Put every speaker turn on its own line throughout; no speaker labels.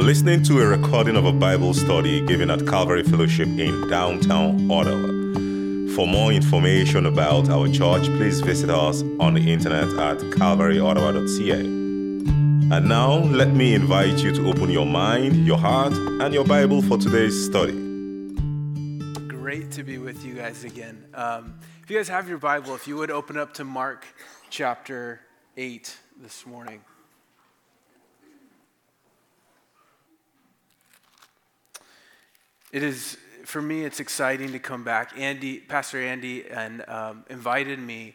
listening to a recording of a Bible study given at Calvary Fellowship in downtown Ottawa. For more information about our church, please visit us on the internet at calvaryottawa.ca. And now, let me invite you to open your mind, your heart, and your Bible for today's study.
Great to be with you guys again. If you guys have your Bible, if you would open up to Mark chapter 8 this morning. It is, for me, it's exciting to come back. Pastor Andy invited me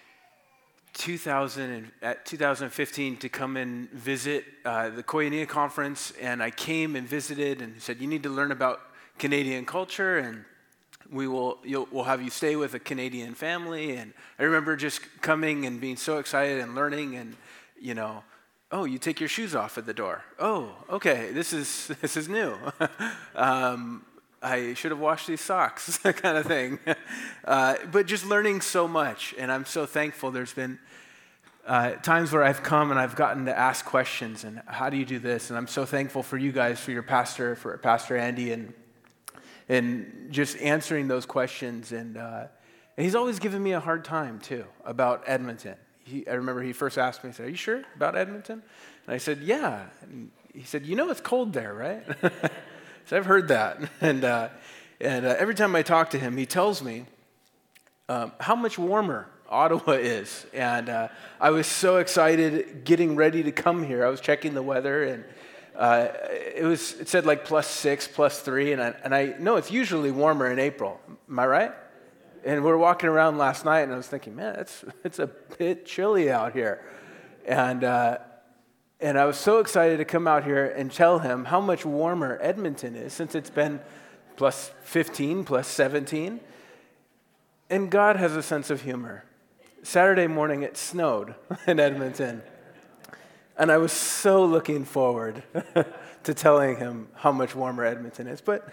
at 2015 to come and visit the Koinonia conference, and I came and visited and said, you need to learn about Canadian culture, and we'll have you stay with a Canadian family. And I remember just coming and being so excited and learning, and oh, you take your shoes off at the door. Oh, okay, this is new. I should have washed these socks, that kind of thing. But just learning so much, and I'm so thankful. There's been times where I've come and I've gotten to ask questions, and how do you do this? And I'm so thankful for you guys, for Pastor Andy, and just answering those questions. And he's always given me a hard time, too, about Edmonton. I remember he first asked me, he said, are you sure about Edmonton? And I said, yeah. And he said, it's cold there, right? So I've heard that. And every time I talk to him, he tells me how much warmer Ottawa is. And I was so excited getting ready to come here. I was checking the weather, and it said like +6, +3, and I know it's usually warmer in April. Am I right? And we were walking around last night, and I was thinking, man, it's a bit chilly out here. And I was so excited to come out here and tell him how much warmer Edmonton is, since it's been +15, +17. And God has a sense of humor. Saturday morning, it snowed in Edmonton. And I was so looking forward to telling him how much warmer Edmonton is. But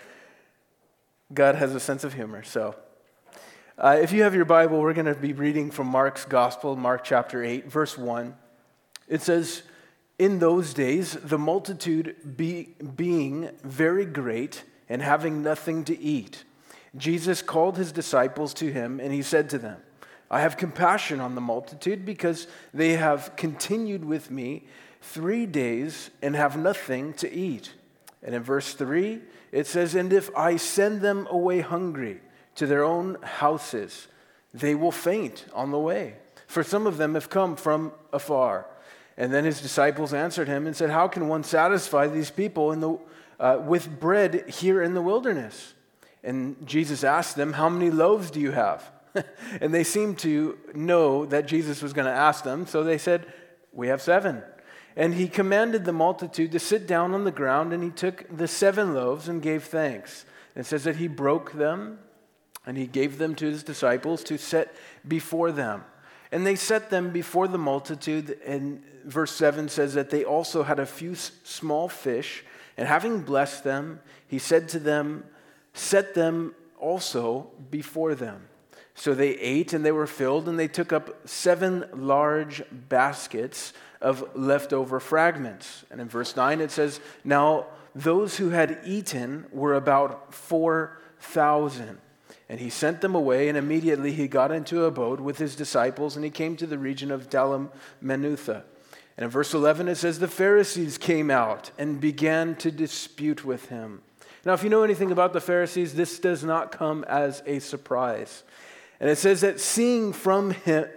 God has a sense of humor, so... if you have your Bible, we're going to be reading from Mark's Gospel, Mark chapter 8, verse 1. It says, in those days, the multitude being very great and having nothing to eat, Jesus called his disciples to him, and he said to them, I have compassion on the multitude because they have continued with me 3 days and have nothing to eat. And in verse 3, it says, and if I send them away hungry to their own houses, they will faint on the way, for some of them have come from afar. And then his disciples answered him and said, how can one satisfy these people with bread here in the wilderness? And Jesus asked them, how many loaves do you have? And they seemed to know that Jesus was going to ask them, so they said, we have 7. And he commanded the multitude to sit down on the ground, and he took the 7 loaves and gave thanks. And it says that he broke them, and he gave them to his disciples to set before them. And they set them before the multitude. And verse 7 says that they also had a few small fish. And having blessed them, he said to them, set them also before them. So they ate, and they were filled, and they took up 7 large baskets of leftover fragments. And in verse 9 it says, now those who had eaten were about 4,000. And he sent them away, and immediately he got into a boat with his disciples, and he came to the region of Dalmanutha. And in verse 11 it says, the Pharisees came out and began to dispute with him. Now, if you know anything about the Pharisees, this does not come as a surprise. And it says that seeking from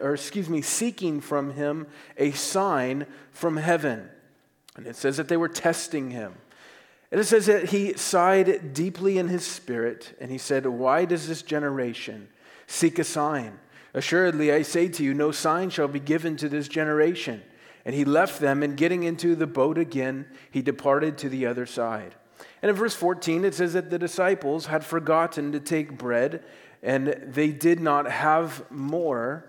him a sign from heaven. And it says that they were testing him. And it says that he sighed deeply in his spirit, and he said, why does this generation seek a sign? Assuredly, I say to you, no sign shall be given to this generation. And he left them, and getting into the boat again, he departed to the other side. And in verse 14, it says that the disciples had forgotten to take bread, and they did not have more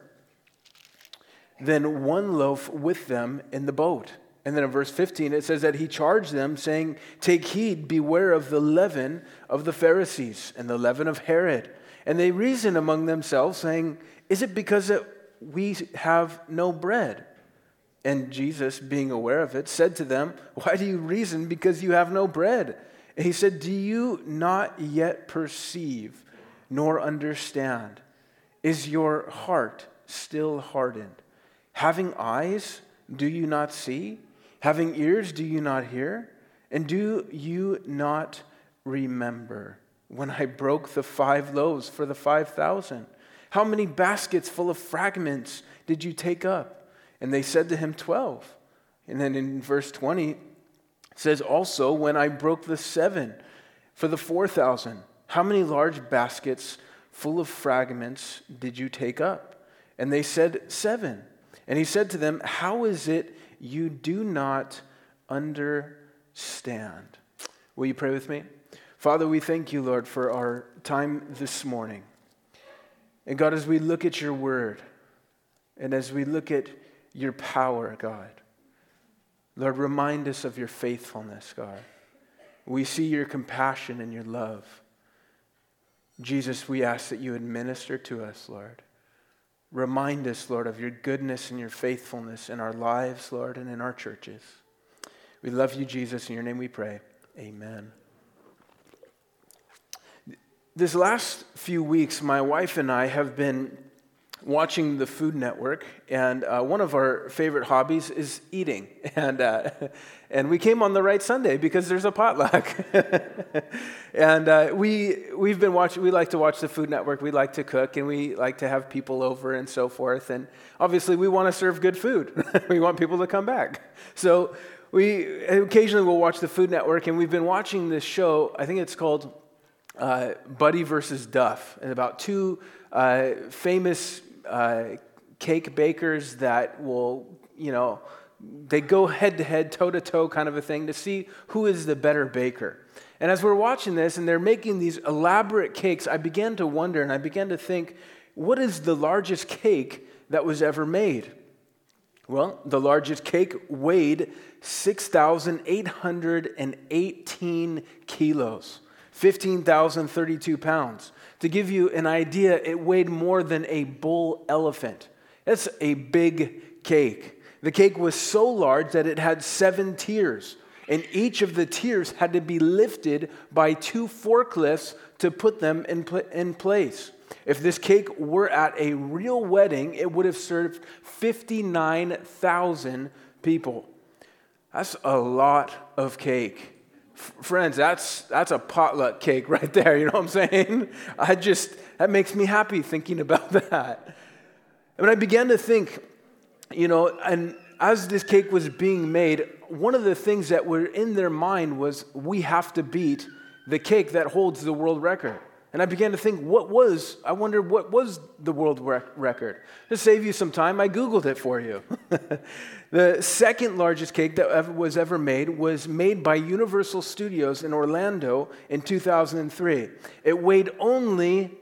than 1 loaf with them in the boat. And then in verse 15, it says that he charged them, saying, take heed, beware of the leaven of the Pharisees and the leaven of Herod. And they reasoned among themselves, saying, is it because that we have no bread? And Jesus, being aware of it, said to them, "Why do you reason because you have no bread?" And he said, "Do you not yet perceive nor understand? Is your heart still hardened? Having eyes, do you not see? Having ears, do you not hear? And do you not remember when I broke the 5 loaves for the 5,000? How many baskets full of fragments did you take up?" And they said to him, 12. And then in verse 20, it says, "Also, when I broke the 7 for the 4,000, how many large baskets full of fragments did you take up?" And they said, 7. And he said to them, "How is it you do not understand?" Will you pray with me? Father, we thank you, Lord, for our time this morning. And God, as we look at your word, and as we look at your power, God, Lord, remind us of your faithfulness, God. We see your compassion and your love. Jesus, we ask that you would minister to us, Lord. Remind us, Lord, of your goodness and your faithfulness in our lives, Lord, and in our churches. We love you, Jesus. In your name we pray. Amen. This last few weeks, my wife and I have been watching the Food Network, and one of our favorite hobbies is eating. And we came on the right Sunday because there's a potluck. And we've been watching. We like to watch the Food Network. We like to cook, and we like to have people over and so forth. And obviously, we want to serve good food. We want people to come back. So we occasionally will watch the Food Network, and we've been watching this show. I think it's called Buddy versus Duff, and about 2 famous cake bakers that will, they go head-to-head, toe-to-toe kind of a thing to see who is the better baker. And as we're watching this and they're making these elaborate cakes, I began to wonder and I began to think, what is the largest cake that was ever made? Well, the largest cake weighed 6,818 kilos, 15,032 pounds. To give you an idea, it weighed more than a bull elephant. That's a big cake. The cake was so large that it had 7 tiers, and each of the tiers had to be lifted by 2 forklifts to put them in place. If this cake were at a real wedding, it would have served 59,000 people. That's a lot of cake. Friends, that's a potluck cake right there, you know what I'm saying? That makes me happy thinking about that. And I began to think, and as this cake was being made, one of the things that were in their mind was, we have to beat the cake that holds the world record. And I began to think, what was the world record? To save you some time, I Googled it for you. The second largest cake that was ever made was made by Universal Studios in Orlando in 2003. It weighed only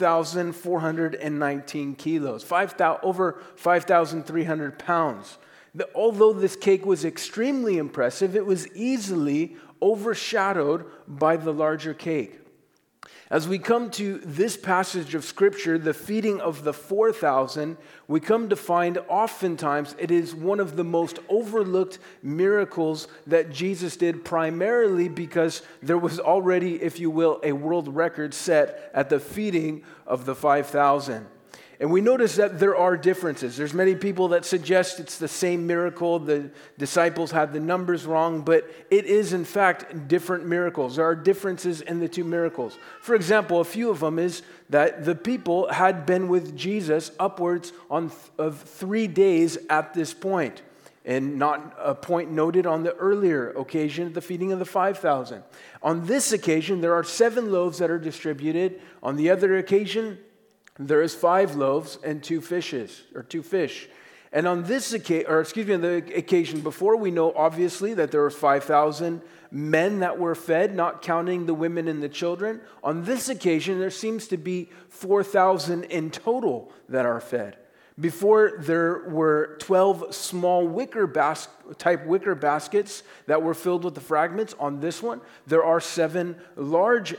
2,419 kilos, over 5,300 pounds. Although this cake was extremely impressive, it was easily overshadowed by the larger cake. As we come to this passage of Scripture, the feeding of the 4,000, we come to find oftentimes it is one of the most overlooked miracles that Jesus did, primarily because there was already, if you will, a world record set at the feeding of the 5,000. And we notice that there are differences. There's many people that suggest it's the same miracle. The disciples had the numbers wrong, but it is in fact different miracles. There are differences in the 2 miracles. For example, a few of them is that the people had been with Jesus upwards of 3 days at this point, and not a point noted on the earlier occasion, the feeding of the 5,000. On this occasion, there are 7 loaves that are distributed. On the other occasion, there is 5 loaves and 2 fish. And on this occasion, on the occasion before, we know obviously that there were 5,000 men that were fed, not counting the women and the children. On this occasion, there seems to be 4,000 in total that are fed. Before, there were 12 small wicker baskets that were filled with the fragments. On this one, there are 7 large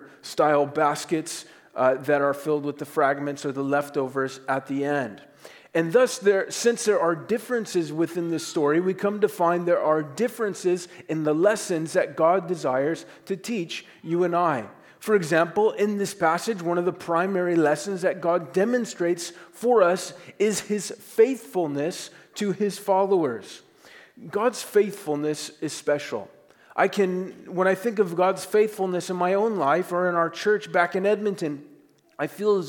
hamper-style baskets that are filled with the fragments or the leftovers at the end. And thus, since there are differences within the story, we come to find there are differences in the lessons that God desires to teach you and I. For example, in this passage, one of the primary lessons that God demonstrates for us is his faithfulness to his followers. God's faithfulness is special. When I think of God's faithfulness in my own life or in our church back in Edmonton, I feel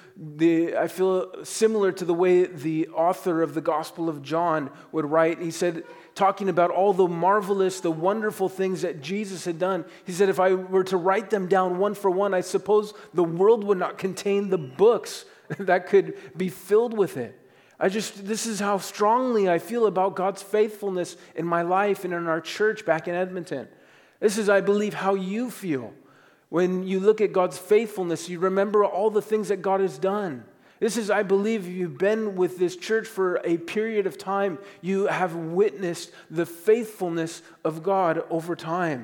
similar to the way the author of the Gospel of John would write. He said, talking about all the marvelous, the wonderful things that Jesus had done, he said, if I were to write them down one for one, I suppose the world would not contain the books that could be filled with it. This is how strongly I feel about God's faithfulness in my life and in our church back in Edmonton. This is, I believe, how you feel. When you look at God's faithfulness, you remember all the things that God has done. This is, I believe, if you've been with this church for a period of time, you have witnessed the faithfulness of God over time.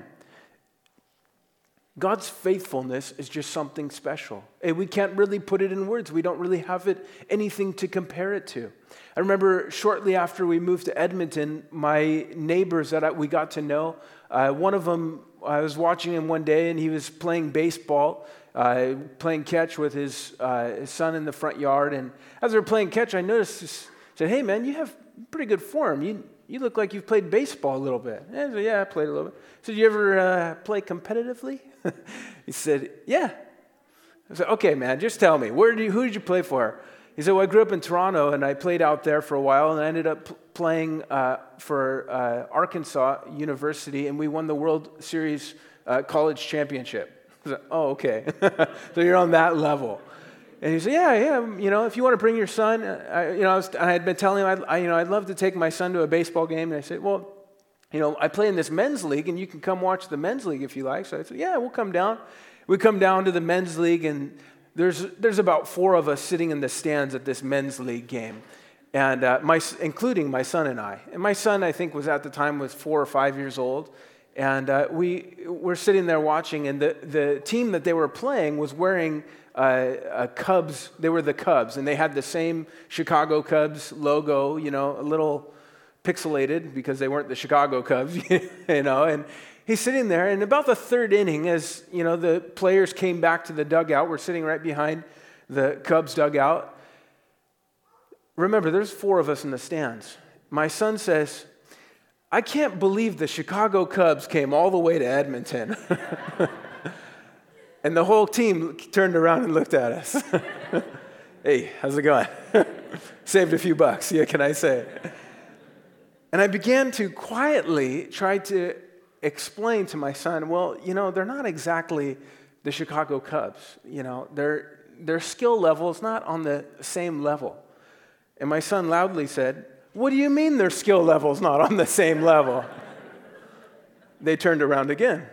God's faithfulness is just something special. And we can't really put it in words. We don't really have anything to compare it to. I remember shortly after we moved to Edmonton, my neighbors that we got to know, one of them, I was watching him one day and he was playing baseball, playing catch with his son in the front yard. And as we were playing catch, I noticed, said, "Hey man, you have pretty good form. You look like you've played baseball a little bit." And I said, "Yeah, I played a little bit." I said, "You ever play competitively?" He said, "Yeah." I said, "Okay, man, just tell me, who did you play for?" He said, "Well, I grew up in Toronto, and I played out there for a while, and I ended up playing for Arkansas University, and we won the World Series college championship." I said, "Oh, okay." So you're on that level. And he said, yeah, if you want to bring your son, I had been telling him, I'd love to take my son to a baseball game. And I said, "Well, I play in this men's league, and you can come watch the men's league if you like." So I said, "Yeah, we'll come down." We come down to the men's league, and there's about 4 of us sitting in the stands at this men's league game, and including my son and I. And my son, I think, was 4 or 5 years old. And we were sitting there watching, and the team that they were playing was wearing Cubs. They were the Cubs, and they had the same Chicago Cubs logo, a little pixelated because they weren't the Chicago Cubs, And he's sitting there, and about the 3rd inning, as the players came back to the dugout, we're sitting right behind the Cubs dugout. Remember, there's 4 of us in the stands. My son says, "I can't believe the Chicago Cubs came all the way to Edmonton." And the whole team turned around and looked at us. "Hey, how's it going?" Saved a few bucks, yeah, can I say? And I began to quietly try to explain to my son, well, they're not exactly the Chicago Cubs. Their skill level is not on the same level. And my son loudly said, "What do you mean their skill level is not on the same level?" They turned around again.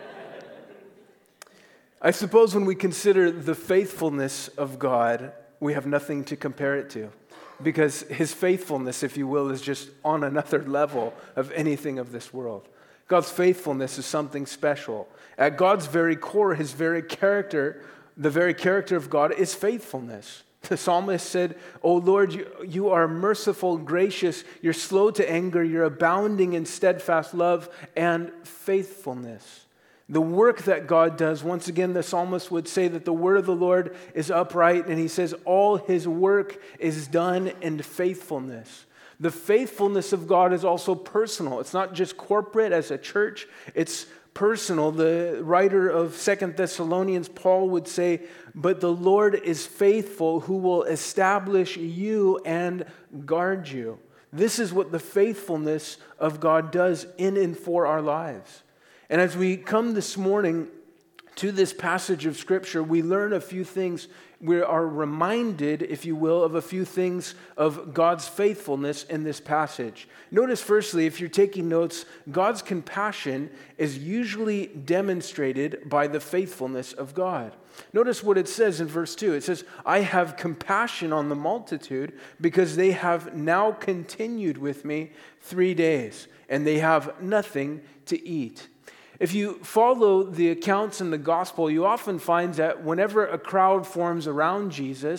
I suppose when we consider the faithfulness of God, we have nothing to compare it to, because his faithfulness, if you will, is just on another level of anything of this world. God's faithfulness is something special. At God's very core, his very character, the very character of God is faithfulness. The psalmist said, "O Lord, you are merciful, gracious, you're slow to anger, you're abounding in steadfast love and faithfulness." The work that God does, once again, the psalmist would say that the word of the Lord is upright, and he says all his work is done in faithfulness. The faithfulness of God is also personal. It's not just corporate as a church, it's personal. The writer of 2 Thessalonians, Paul, would say, "But the Lord is faithful, who will establish you and guard you." This is what the faithfulness of God does in and for our lives. And as we come this morning to this passage of Scripture, we learn a few things. We are reminded, if you will, of a few things of God's faithfulness in this passage. Notice, firstly, if you're taking notes, God's compassion is usually demonstrated by the faithfulness of God. Notice what it says in verse 2. It says, "I have compassion on the multitude because they have now continued with me 3 days, and they have nothing to eat." If you follow the accounts in the gospel, you often find that whenever a crowd forms around Jesus,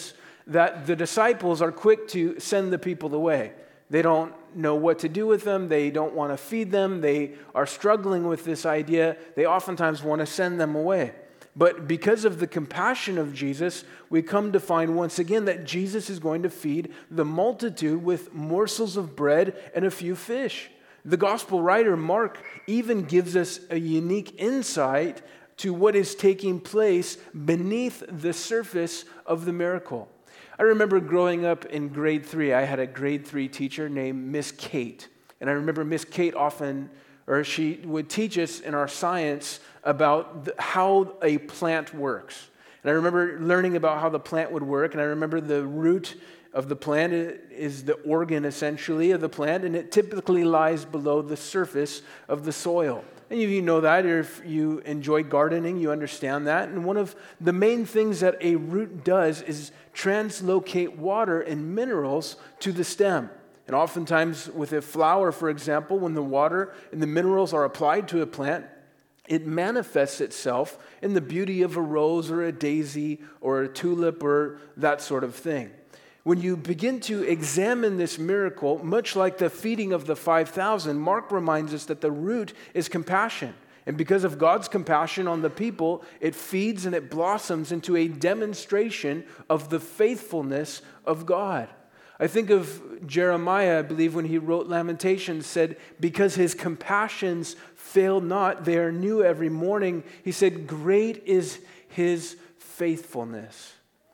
that the disciples are quick to send the people away. They don't know what to do with them. They don't want to feed them. They are struggling with this idea. They oftentimes want to send them away. But because of the compassion of Jesus, we come to find once again that Jesus is going to feed the multitude with morsels of bread and a few fish. The gospel writer Mark even gives us a unique insight to what is taking place beneath the surface of the miracle. I remember growing up in grade 3, I had a grade 3 teacher named Miss Kate. And I remember Miss Kate she would teach us in our science about how a plant works. And I remember learning about how the plant would work, and I remember the root of the plant is the organ, essentially, of the plant, and it typically lies below the surface of the soil. And if you know that, or if you enjoy gardening, you understand that. And one of the main things that a root does is translocate water and minerals to the stem. And oftentimes with a flower, for example, when the water and the minerals are applied to a plant, it manifests itself in the beauty of a rose or a daisy or a tulip or that sort of thing. When you begin to examine this miracle, much like the feeding of the 5,000, Mark reminds us that the root is compassion. And because of God's compassion on the people, it feeds and it blossoms into a demonstration of the faithfulness of God. I think of Jeremiah, I believe, when he wrote Lamentations, said, because his compassions fail not, they are new every morning. He said, great is his faithfulness.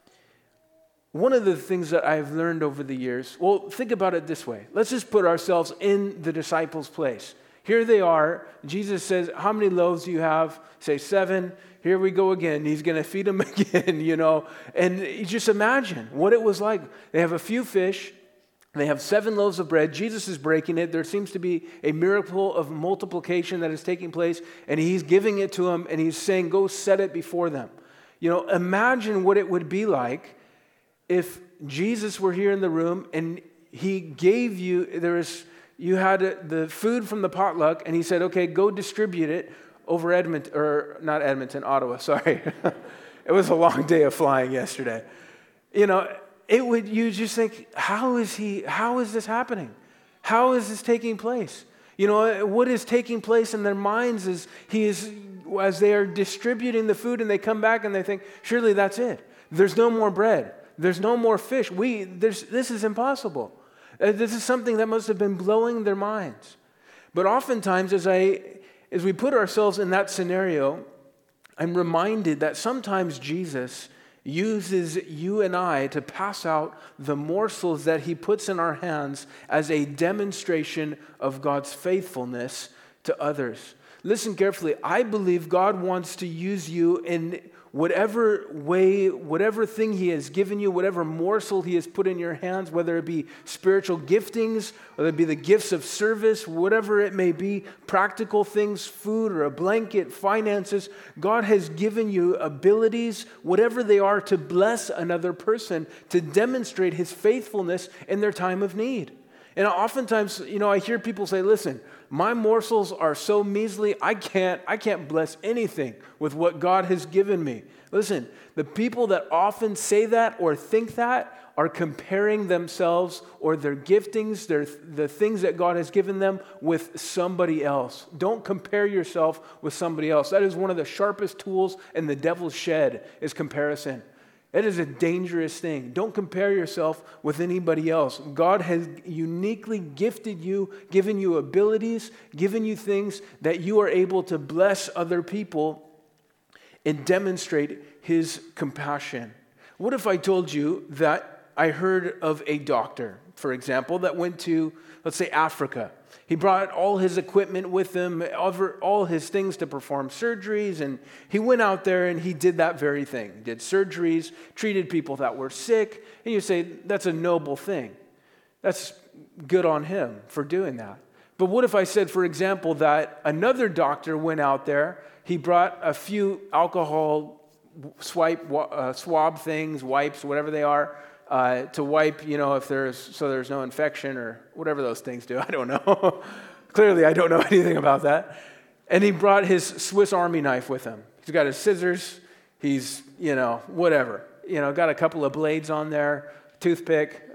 One of the things that I've learned over the years, well, think about it this way. Let's just put ourselves in the disciples' place. Here they are. Jesus says, how many loaves do you have? Say 7. Here we go again. He's going to feed them again, And you just imagine what it was like. They have a few fish. They have 7 loaves of bread. Jesus is breaking it. There seems to be a miracle of multiplication that is taking place. And he's giving it to them. And he's saying, go set it before them. Imagine what it would be like if Jesus were here in the room and he gave you, you had the food from the potluck, and he said, okay, go distribute it over Ottawa, sorry. It was a long day of flying yesterday. You just think, how is this happening? How is this taking place? What is taking place in their minds is as they are distributing the food and they come back and they think, surely that's it. There's no more bread. There's no more fish. This is impossible. This is something that must have been blowing their minds. But oftentimes, as we put ourselves in that scenario, I'm reminded that sometimes Jesus uses you and I to pass out the morsels that he puts in our hands as a demonstration of God's faithfulness to others. Listen carefully. I believe God wants to use you in whatever way, whatever thing he has given you, whatever morsel he has put in your hands, whether it be spiritual giftings, whether it be the gifts of service, whatever it may be, practical things, food or a blanket, finances, God has given you abilities, whatever they are, to bless another person, to demonstrate his faithfulness in their time of need. And oftentimes, I hear people say, listen, my morsels are so measly, I can't bless anything with what God has given me. Listen, the people that often say that or think that are comparing themselves or their giftings, the things that God has given them with somebody else. Don't compare yourself with somebody else. That is one of the sharpest tools in the devil's shed, is comparison. It is a dangerous thing. Don't compare yourself with anybody else. God has uniquely gifted you, given you abilities, given you things that you are able to bless other people and demonstrate his compassion. What if I told you that I heard of a doctor, for example, that went to, let's say, Africa. He brought all his equipment with him, all his things to perform surgeries, and he went out there and he did that very thing. He did surgeries, treated people that were sick, and you say, that's a noble thing. That's good on him for doing that. But what if I said, for example, that another doctor went out there, he brought a few alcohol swab things, wipes, whatever they are, to wipe, if there's no infection or whatever those things do. I don't know. Clearly, I don't know anything about that. And he brought his Swiss Army knife with him. He's got his scissors. He's, whatever. got a couple of blades on there, toothpick,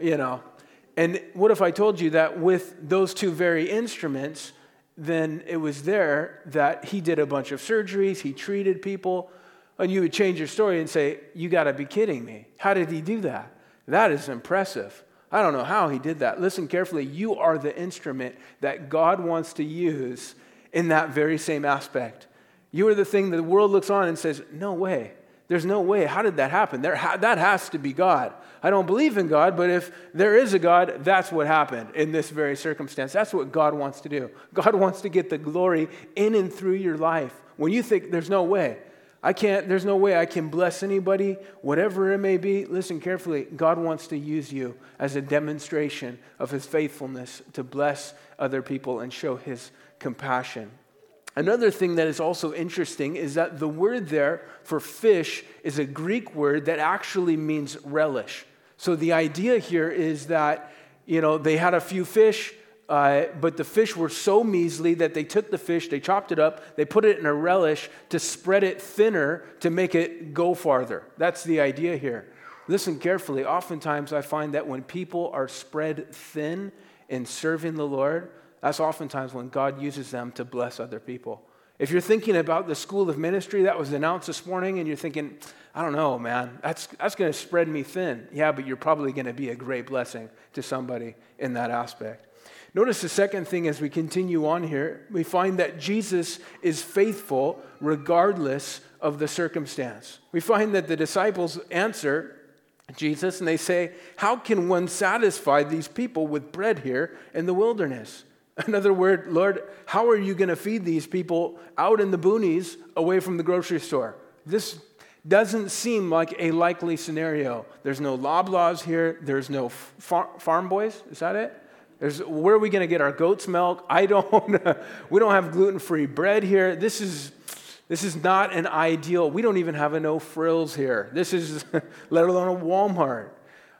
And what if I told you that with those two very instruments, then it was there that he did a bunch of surgeries, he treated people, and you would change your story and say, you got to be kidding me. How did he do that? That is impressive. I don't know how he did that. Listen carefully. You are the instrument that God wants to use in that very same aspect. You are the thing that the world looks on and says, no way. There's no way. How did that happen? That has to be God. I don't believe in God, but if there is a God, that's what happened in this very circumstance. That's what God wants to do. God wants to get the glory in and through your life. When you think there's no way, there's no way I can bless anybody, whatever it may be, listen carefully. God wants to use you as a demonstration of his faithfulness to bless other people and show his compassion. Another thing that is also interesting is that the word there for fish is a Greek word that actually means relish. So the idea here is that, they had a few fish, but the fish were so measly that they took the fish, they chopped it up, they put it in a relish to spread it thinner to make it go farther. That's the idea here. Listen carefully. Oftentimes I find that when people are spread thin in serving the Lord, that's oftentimes when God uses them to bless other people. If you're thinking about the school of ministry that was announced this morning and you're thinking, I don't know, man, that's going to spread me thin. Yeah, but you're probably going to be a great blessing to somebody in that aspect. Notice the second thing as we continue on here, we find that Jesus is faithful regardless of the circumstance. We find that the disciples answer Jesus and they say, how can one satisfy these people with bread here in the wilderness? In other words, Lord, how are you going to feed these people out in the boonies away from the grocery store? This doesn't seem like a likely scenario. There's no Loblaws here. There's no Farm Boys. Is that it? Where are we going to get our goat's milk? We don't have gluten-free bread here. This is not an ideal. We don't even have a no frills here. This is, let alone a Walmart.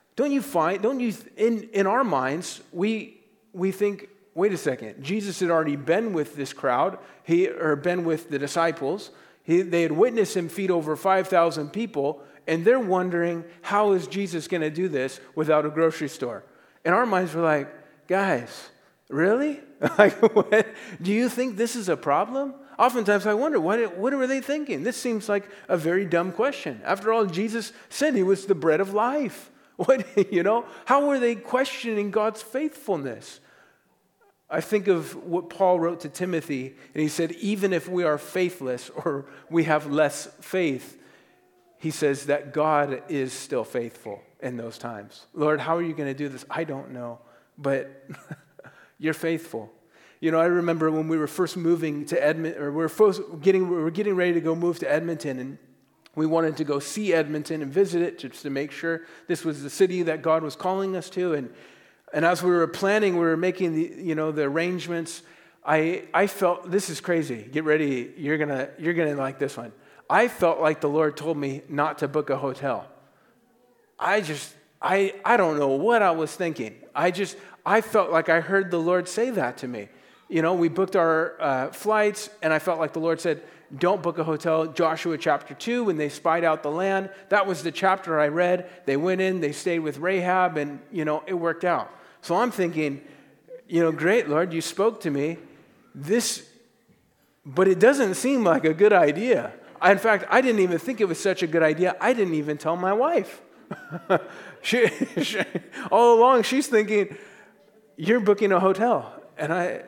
In our minds, we think, wait a second, Jesus had already been with this crowd, been with the disciples. They had witnessed him feed over 5,000 people, and they're wondering, how is Jesus going to do this without a grocery store? In our minds, we're like, guys, really? What? Do you think this is a problem? Oftentimes I wonder, what were they thinking? This seems like a very dumb question. After all, Jesus said he was the bread of life. How were they questioning God's faithfulness? I think of what Paul wrote to Timothy, and he said, even if we are faithless or we have less faith, he says that God is still faithful in those times. Lord, how are you going to do this? I don't know, but you're faithful. I remember when we were first moving to Edmonton, or we were getting ready to go move to Edmonton, and we wanted to go see Edmonton and visit it just to make sure this was the city that God was calling us to. And as we were planning, we were making the arrangements. I felt, this is crazy. Get ready. You're gonna like this one. I felt like the Lord told me not to book a hotel. I don't know what I was thinking. I felt like I heard the Lord say that to me. We booked our flights, and I felt like the Lord said, don't book a hotel. Joshua chapter 2, when they spied out the land, that was the chapter I read. They went in, they stayed with Rahab, and, it worked out. So I'm thinking, great, Lord, you spoke to me. But it doesn't seem like a good idea. In fact, I didn't even think it was such a good idea. I didn't even tell my wife. she, all along, she's thinking, you're booking a hotel. And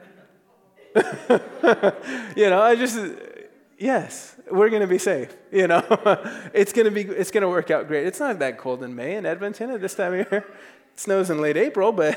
yes, we're going to be safe. It's going to work out great. It's not that cold in May in Edmonton at this time of year. It snows in late April, but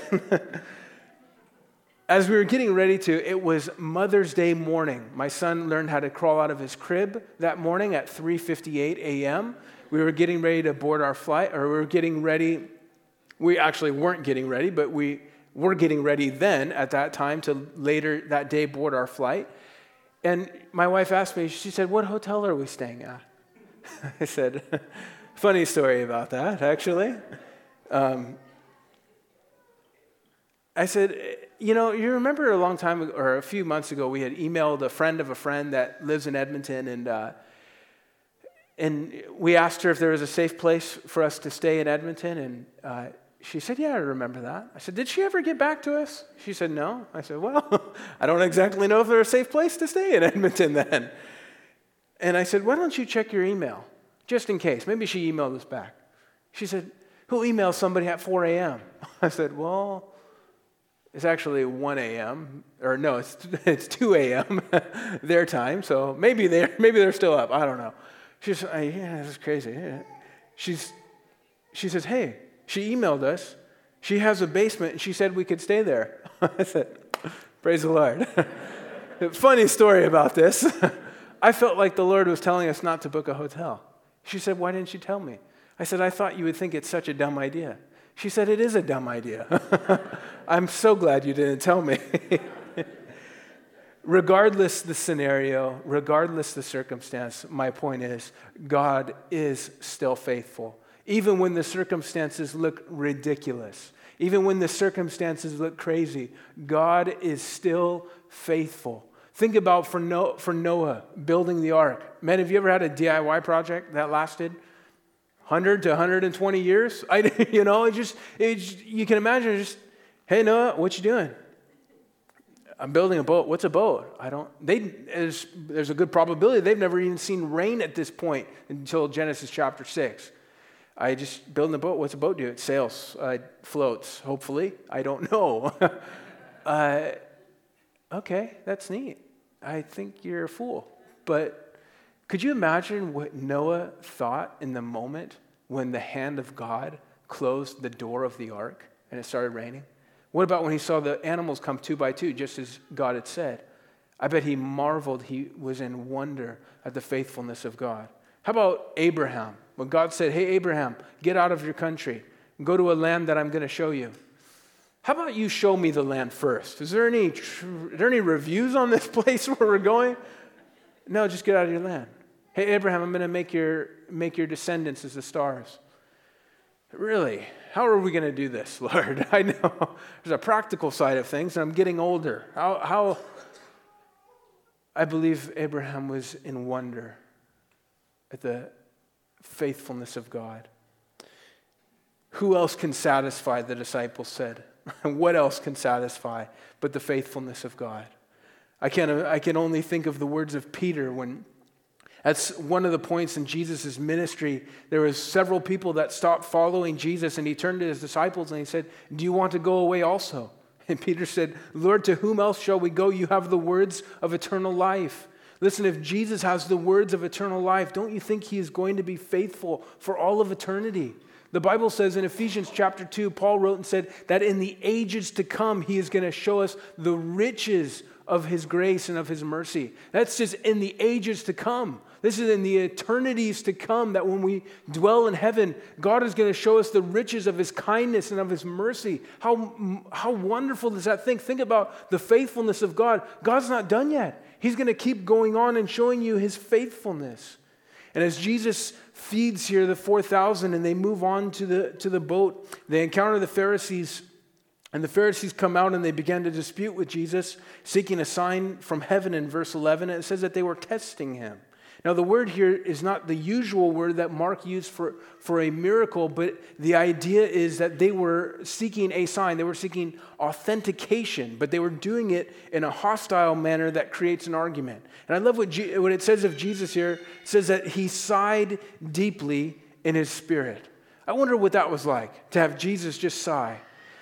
as we were getting ready it was Mother's Day morning. My son learned how to crawl out of his crib that morning at 3:58 a.m. We were getting ready to board our flight, or we were getting ready. We actually weren't getting ready, but we were getting ready then at that time to later that day board our flight. And my wife asked me, she said, what hotel are we staying at? I said, funny story about that, actually. I said, you remember a long time ago, or a few months ago, we had emailed a friend of a friend that lives in Edmonton, and And we asked her if there was a safe place for us to stay in Edmonton, and she said, yeah, I remember that. I said, did she ever get back to us? She said, no. I said, well, I don't exactly know if there's a safe place to stay in Edmonton then. And I said, why don't you check your email, just in case. Maybe she emailed us back. She said, who emails somebody at 4 a.m.? I said, well, it's actually 1 a.m. Or no, it's 2 a.m. their time, so maybe they're still up. I don't know. She said, yeah, this is crazy. Yeah. She says, hey, she emailed us. She has a basement, and she said we could stay there. I said, praise the Lord. Funny story about this. I felt like the Lord was telling us not to book a hotel. She said, why didn't you tell me? I said, I thought you would think it's such a dumb idea. She said, it is a dumb idea. I'm so glad you didn't tell me. Regardless the scenario, regardless the circumstance, my point is, God is still faithful. Even when the circumstances look ridiculous, even when the circumstances look crazy, God is still faithful. Think about for Noah building the ark. Man, have you ever had a DIY project that lasted 100 to 120 years? You can imagine just, hey, Noah, what you doing? I'm building a boat. What's a boat? There's a good probability they've never even seen rain at this point until Genesis chapter 6. I just building a boat. What's a boat do? It sails, floats, hopefully. I don't know. Okay, that's neat. I think you're a fool. But could you imagine what Noah thought in the moment when the hand of God closed the door of the ark and it started raining? What about when he saw the animals come 2 by 2, just as God had said? I bet he marveled. He was in wonder at the faithfulness of God. How about Abraham? When God said, hey, Abraham, get out of your country and go to a land that I'm going to show you. How about you show me the land first? Are there any reviews on this place where we're going? No, just get out of your land. Hey, Abraham, I'm going to make your descendants as the stars. Really? How are we going to do this, Lord? I know there's a practical side of things, and I'm getting older. How? I believe Abraham was in wonder at the faithfulness of God. Who else can satisfy, the disciples said. What else can satisfy but the faithfulness of God? I can only think of the words of Peter when, that's one of the points in Jesus' ministry. There was several people that stopped following Jesus, and he turned to his disciples and he said, do you want to go away also? And Peter said, Lord, to whom else shall we go? You have the words of eternal life. Listen, if Jesus has the words of eternal life, don't you think he is going to be faithful for all of eternity? The Bible says in Ephesians chapter 2, Paul wrote and said that in the ages to come, he is going to show us the riches of his grace and of his mercy. That's just in the ages to come. This is in the eternities to come, that when we dwell in heaven, God is going to show us the riches of his kindness and of his mercy. How wonderful is that thing? Think about the faithfulness of God. God's not done yet. He's going to keep going on and showing you his faithfulness. And as Jesus feeds here the 4,000 and they move on to the boat, they encounter the Pharisees. And the Pharisees come out and they began to dispute with Jesus, seeking a sign from heaven in verse 11. And it says that they were testing him. Now, the word here is not the usual word that Mark used for a miracle, but the idea is that they were seeking a sign. They were seeking authentication, but they were doing it in a hostile manner that creates an argument. And I love what it says of Jesus here. It says that he sighed deeply in his spirit. I wonder what that was like, to have Jesus just sigh.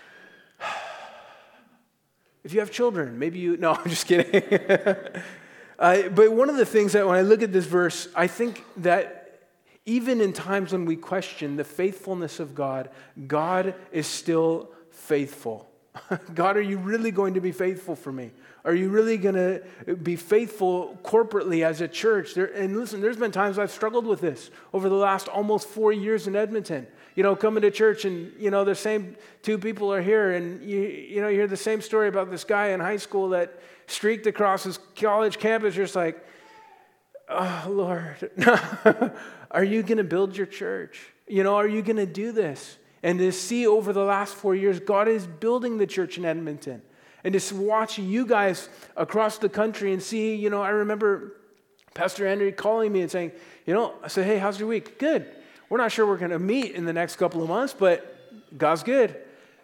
If you have children, maybe you... No, I'm just kidding. But one of the things that when I look at this verse, I think that even in times when we question the faithfulness of God, God is still faithful. God, are you really going to be faithful for me? Are you really going to be faithful corporately as a church? And listen, there's been times I've struggled with this over the last almost 4 years in Edmonton. Coming to church and, the same two people are here and, you hear the same story about this guy in high school that streaked across his college campus. You're just like, oh, Lord, are you going to build your church? Are you going to do this? And to see over the last 4 years, God is building the church in Edmonton. And just watch you guys across the country and see, I remember Pastor Andrew calling me and saying, I said, hey, how's your week? Good. We're not sure we're going to meet in the next couple of months, but God's good.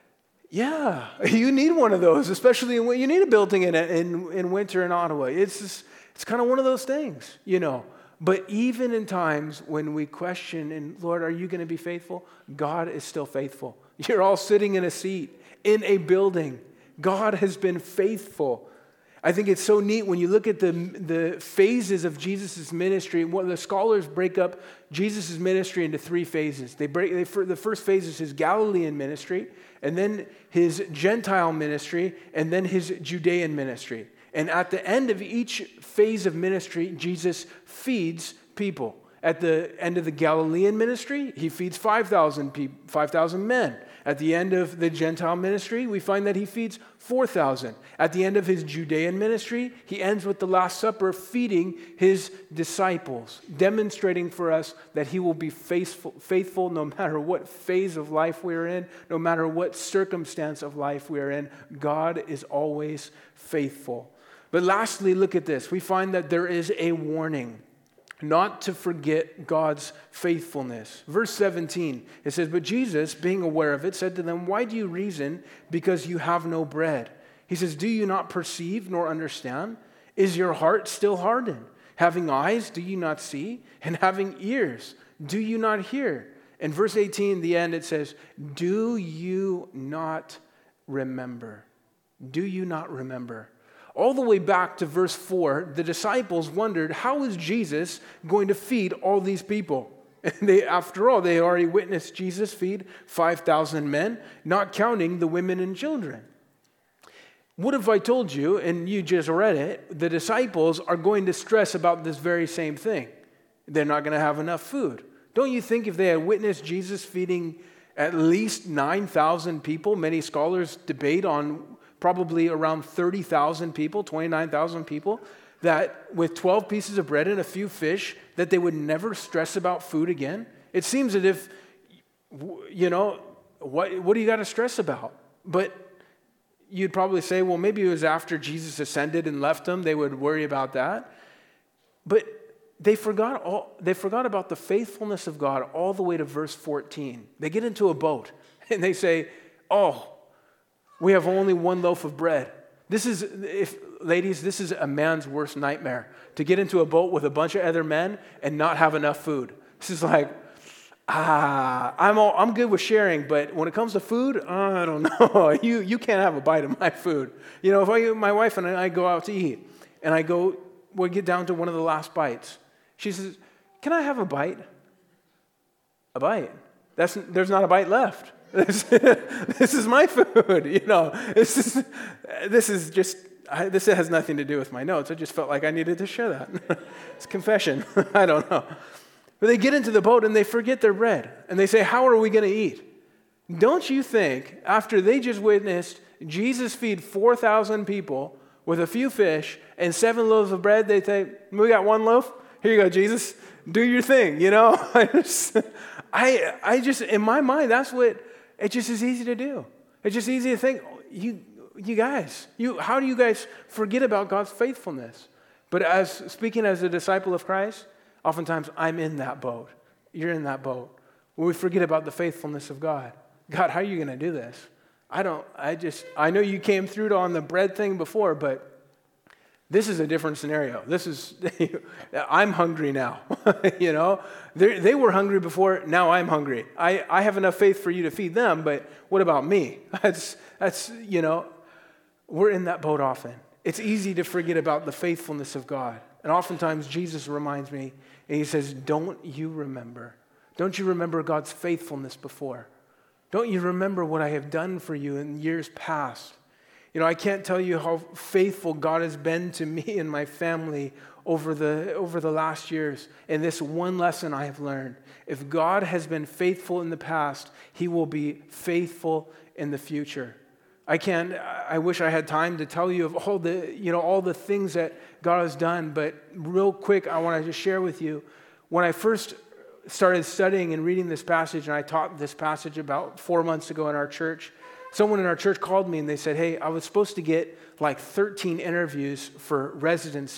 Yeah, you need one of those, especially when you need a building in winter in Ottawa. It's kind of one of those things, But even in times when we question, and Lord, are you going to be faithful? God is still faithful. You're all sitting in a seat in a building. God has been faithful. I think it's so neat when you look at the phases of Jesus' ministry. The scholars break up Jesus' ministry into 3 phases. The first phase is his Galilean ministry, and then his Gentile ministry, and then his Judean ministry. And at the end of each phase of ministry, Jesus feeds people. At the end of the Galilean ministry, he feeds 5,000 men. At the end of the Gentile ministry, we find that he feeds 4,000. At the end of his Judean ministry, he ends with the Last Supper feeding his disciples, demonstrating for us that he will be faithful no matter what phase of life we're in, no matter what circumstance of life we're in. God is always faithful. But lastly, look at this. We find that there is a warning not to forget God's faithfulness. Verse 17, it says, but Jesus, being aware of it, said to them, why do you reason because you have no bread? He says, do you not perceive nor understand? Is your heart still hardened? Having eyes, do you not see? And having ears, do you not hear? In verse 18, the end, it says, do you not remember? Do you not remember? All the way back to verse 4, the disciples wondered, how is Jesus going to feed all these people? And after all, they already witnessed Jesus feed 5,000 men, not counting the women and children. What if I told you, and you just read it, the disciples are going to stress about this very same thing? They're not going to have enough food. Don't you think if they had witnessed Jesus feeding at least 9,000 people, many scholars debate on probably around 30,000 people, 29,000 people, that with 12 pieces of bread and a few fish, that they would never stress about food again? It seems as if, what do you got to stress about? But you'd probably say, well, maybe it was after Jesus ascended and left them, they would worry about that. But they forgot about the faithfulness of God all the way to verse 14. They get into a boat and they say, we have only 1 loaf of bread. Ladies, this is a man's worst nightmare, to get into a boat with a bunch of other men and not have enough food. This is like, I'm good with sharing, but when it comes to food, I don't know. You can't have a bite of my food. If my wife and I go out to eat, and we get down to one of the last bites, she says, can I have a bite? A bite? There's not a bite left. This is my food, This has nothing to do with my notes. I just felt like I needed to share that. It's confession. I don't know. But they get into the boat and they forget their bread. And they say, how are we going to eat? Don't you think, after they just witnessed Jesus feed 4,000 people with a few fish and 7 loaves of bread, they say, we got 1 loaf? Here you go, Jesus. Do your thing, I just, in my mind, it just is easy to do. It's just easy to think, you guys, how do you guys forget about God's faithfulness? But speaking as a disciple of Christ, oftentimes I'm in that boat. You're in that boat where we forget about the faithfulness of God. God, how are you going to do this? I know you came through on the bread thing before, but this is a different scenario. I'm hungry now. They were hungry before. Now I'm hungry. I have enough faith for you to feed them, but what about me? We're in that boat often. It's easy to forget about the faithfulness of God. And oftentimes Jesus reminds me, and he says, don't you remember? Don't you remember God's faithfulness before? Don't you remember what I have done for you in years past? I can't tell you how faithful God has been to me and my family over the last years. And this one lesson I have learned: if God has been faithful in the past, he will be faithful in the future. I wish I had time to tell you of all the things that God has done, but real quick, I want to just share with you, when I first started studying and reading this passage, and I taught this passage about 4 months ago in our church, someone in our church called me and they said, hey, I was supposed to get like 13 interviews for residency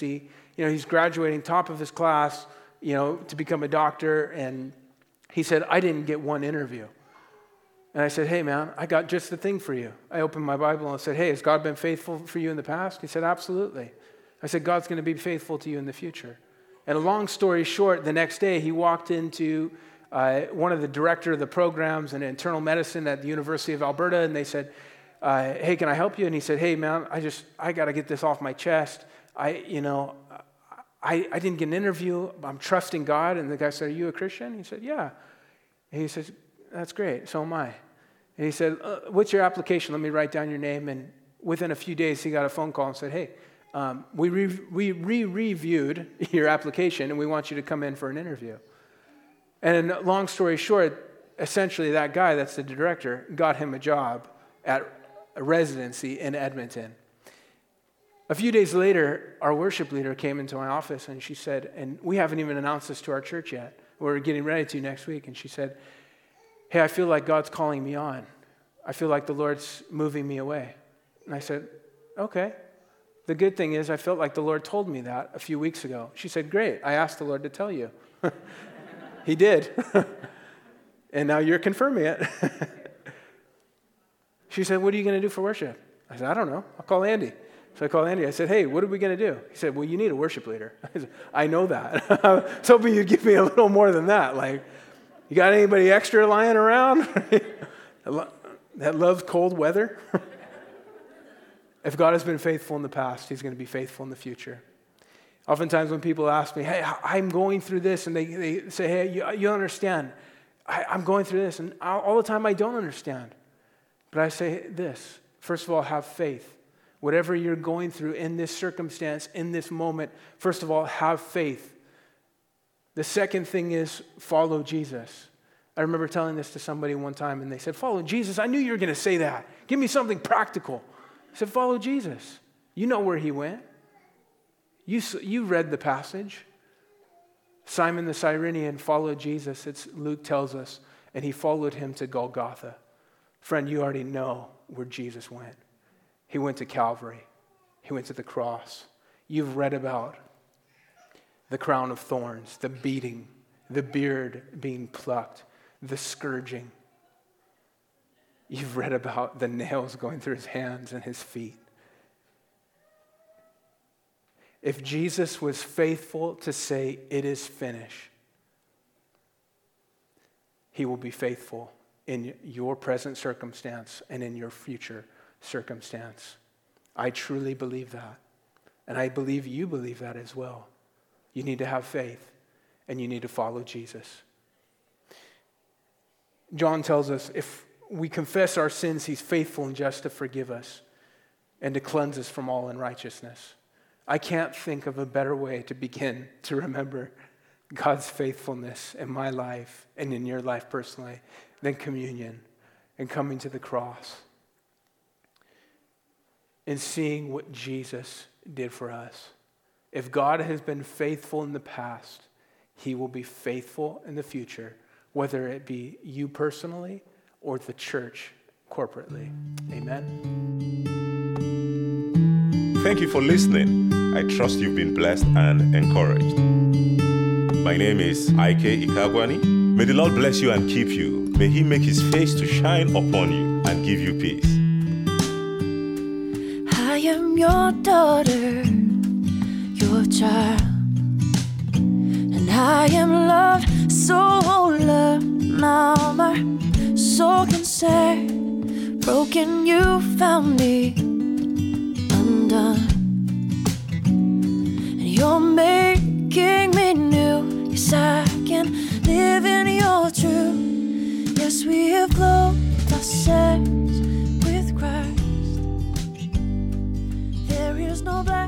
he's graduating top of his class, to become a doctor. And he said, I didn't get one interview. And I said, hey, man, I got just the thing for you. I opened my Bible and said, hey, has God been faithful for you in the past? He said, absolutely. I said, God's going to be faithful to you in the future. And a long story short, the next day he walked into one of the director of the programs in internal medicine at the University of Alberta, and they said, hey, can I help you? And he said, hey, man, I got to get this off my chest. I didn't get an interview. I'm trusting God. And the guy said, are you a Christian? He said, yeah. And he says, that's great. So am I. And he said, what's your application? Let me write down your name. And within a few days, he got a phone call and said, hey, we re-reviewed your application, and we want you to come in for an interview. And long story short, essentially that guy, that's the director, got him a job at a residency in Edmonton. A few days later, our worship leader came into my office, and she said, and we haven't even announced this to our church yet. We're getting ready to next week. And she said, hey, I feel like God's calling me on. I feel like the Lord's moving me away. And I said, okay. The good thing is I felt like the Lord told me that a few weeks ago. She said, great. I asked the Lord to tell you. He did. And now you're confirming it. She said, what are you going to do for worship? I said, I don't know. I'll call Andy. So I called Andy. I said, hey, what are we going to do? He said, well, you need a worship leader. I said, I know that. I was hoping you'd give me a little more than that. Like, you got anybody extra lying around that loves cold weather? If God has been faithful in the past, he's going to be faithful in the future. Oftentimes when people ask me, hey, I'm going through this, and they say, hey, you understand, I'm going through this, and all the time I don't understand. But I say this, first of all, have faith. Whatever you're going through in this circumstance, in this moment, first of all, have faith. The second thing is follow Jesus. I remember telling this to somebody one time, and they said, follow Jesus. I knew you were going to say that. Give me something practical. I said, follow Jesus. You know where he went. You read the passage. Simon the Cyrenian followed Jesus, Luke tells us, and he followed him to Golgotha. Friend, you already know where Jesus went. He went to Calvary. He went to the cross. You've read about the crown of thorns, the beating, the beard being plucked, the scourging. You've read about the nails going through his hands and his feet. If Jesus was faithful to say, it is finished, he will be faithful in your present circumstance and in your future circumstance. I truly believe that. And I believe you believe that as well. You need to have faith, and you need to follow Jesus. John tells us if we confess our sins, he's faithful and just to forgive us and to cleanse us from all unrighteousness. I can't think of a better way to begin to remember God's faithfulness in my life and in your life personally than communion and coming to the cross and seeing what Jesus did for us. If God has been faithful in the past, he will be faithful in the future, whether it be you personally or the church corporately. Amen.
Thank you for listening. I trust you've been blessed and encouraged. My name is Ike Ikagwani. May the Lord bless you and keep you. May he make his face to shine upon you and give you peace.
I am your daughter, your child, and I am loved, so loved. Now my soul can say, broken, you found me undone, and you're making me new. Yes, I can live in your truth. Yes, we have clothed ourselves with Christ. There is no black